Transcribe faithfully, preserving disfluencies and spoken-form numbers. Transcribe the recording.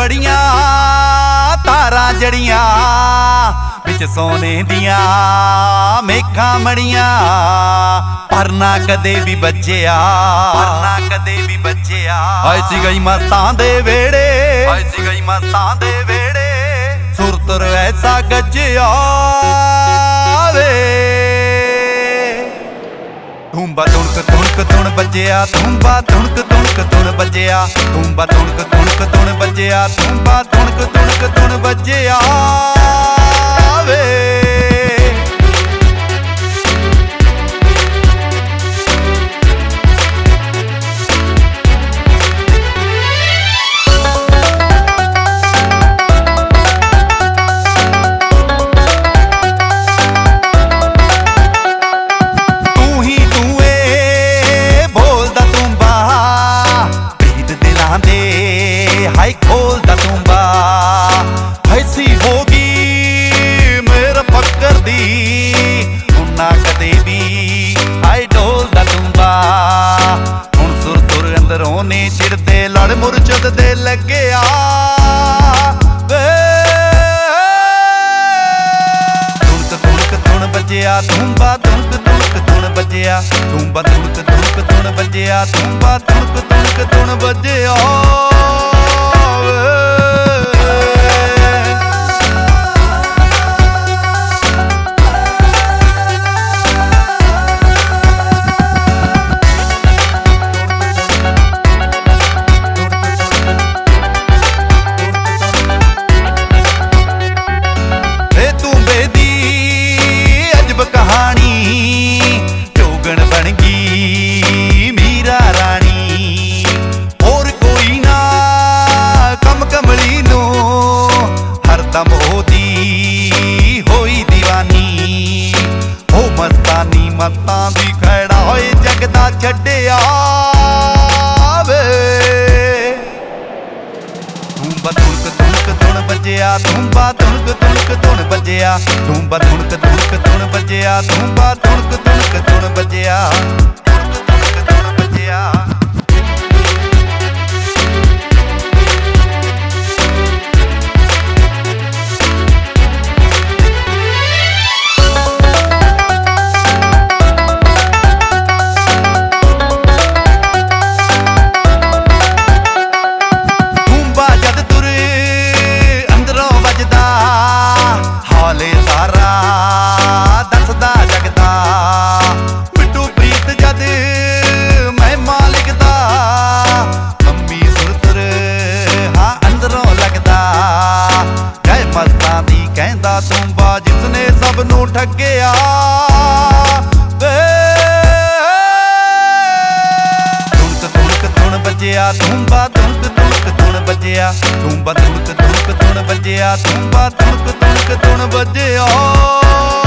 बड़ियां तारां जड़ियां विच सोने दियां मेखां मड़ियां पर ना कदे भी बज्जिया पर ना कदे भी बज्जिया। आए सी गई मस्तां दे वेड़े आए सी गई मस्तां दे वेड़े सुरतुर ऐसा गज्जिया वे तूंबा तुणक तुणक तुण बज्जिया तूंबा तुणक तुणक तुण बज्जिया तूंबा तुणक तुणक तुण बज्जिया तूंबा तुणक तुणक तुण बज्जिया वे। हाय खोलदा तूंबा ऐसी होगी मेरा फक्कर दी उन्ना कदे भी हाय ढोलदा तूंबा हुण सुर सुर अंदरों ने चिड़दे लड़ मुरचद दे लग्गिया तुणक तुणक तुण बज्जिया तूंबा तुणक तुणक तुण बज्जिया तूंबा तुणक तुणक तुण बज्जिया तूंबा तुणक तुणक तुण बज्जिया। मस्तां दी खैड़ा होए जगदा छड्डिया वे तूंबा तुणक तुणक तुण बज्जिया तूंबा तुणक तुणक तुण बज्जिया तूंबा तुणक तुणक तुण बज्जिया तूंबा तुणक तुणक तुण बज्जिया तुणक तुणक तुण बज्जिया। कहंदा तूंबा जिसने सब नू ठग्गिया वे तुणक तुणक तुण बज्जिया तूंबा तुणक तुणक तुण बज्जिया तूंबा तुणक तुणक तुण बज्जिया तूंबा तुणक तुणक तुण बज्जिया।